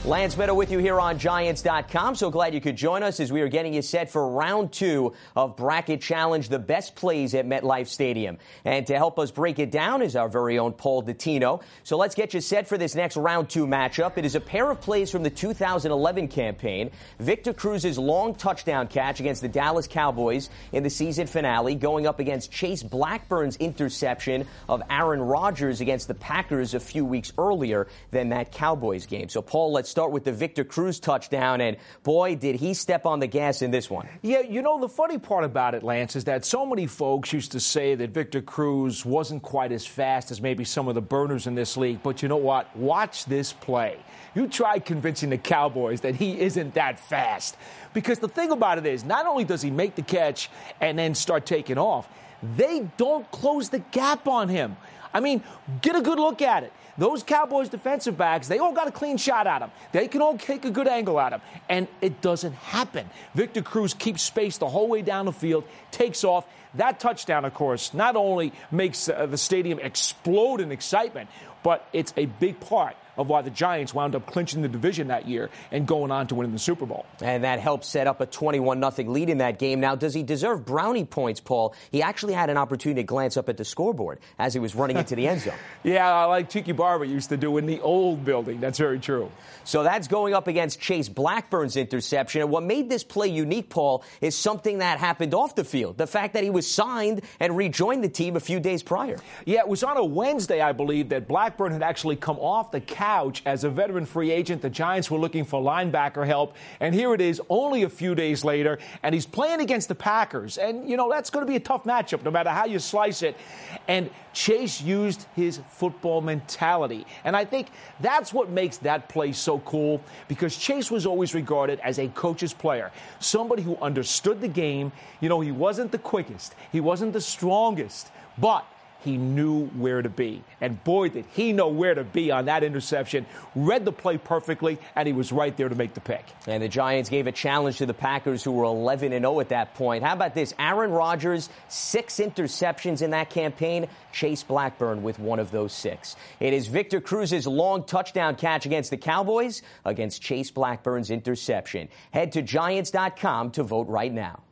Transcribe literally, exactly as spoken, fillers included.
Lance Meadow with you here on Giants dot com. So glad you could join us as we are getting you set for round two of Bracket Challenge, the best plays at MetLife Stadium. And to help us break it down is our very own Paul Dottino. So let's get you set for this next round two matchup. It is a pair of plays from the two thousand eleven campaign. Victor Cruz's long touchdown catch against the Dallas Cowboys in the season finale, going up against Chase Blackburn's interception of Aaron Rodgers against the Packers a few weeks earlier than that Cowboys game. So, Paul, let's start with the Victor Cruz touchdown, and boy, did he step on the gas in this one. Yeah, you know, the funny part about it, Lance, is that so many folks used to say that Victor Cruz wasn't quite as fast as maybe some of the burners in this league, but you know what? Watch this play. You try convincing the Cowboys that he isn't that fast, because the thing about it is, not only does he make the catch and then start taking off, they don't close the gap on him. I mean, get a good look at it. Those Cowboys defensive backs, they all got a clean shot at him. They can all take a good angle at him. And it doesn't happen. Victor Cruz keeps space the whole way down the field, takes off. That touchdown, of course, not only makes uh, the stadium explode in excitement, but it's a big part of why the Giants wound up clinching the division that year and going on to winning the Super Bowl. And that helped set up a twenty-one nothing lead in that game. Now, does he deserve brownie points, Paul? He actually had an opportunity to glance up at the scoreboard as he was running into the end zone. Yeah, like Tiki Barber used to do in the old building. That's very true. So that's going up against Chase Blackburn's interception. And what made this play unique, Paul, is something that happened off the field. The fact that he was signed and rejoined the team a few days prior. Yeah, it was on a Wednesday, I believe, that Blackburn had actually come off the couch as a veteran free agent. The Giants were looking for linebacker help, and here it is only a few days later, and he's playing against the Packers. And, you know, that's going to be a tough matchup no matter how you slice it. And Chase used his football mentality, and I think that's what makes that play so cool, because Chase was always regarded as a coach's player, somebody who understood the game. You know, he wasn't the quickest, he wasn't the strongest, but he knew where to be. And boy, did he know where to be on that interception. Read the play perfectly, and he was right there to make the pick. And the Giants gave a challenge to the Packers, who were eleven and oh at that point. How about this? Aaron Rodgers, six interceptions in that campaign. Chase Blackburn with one of those six. It is Victor Cruz's long touchdown catch against the Cowboys against Chase Blackburn's interception. Head to Giants dot com to vote right now.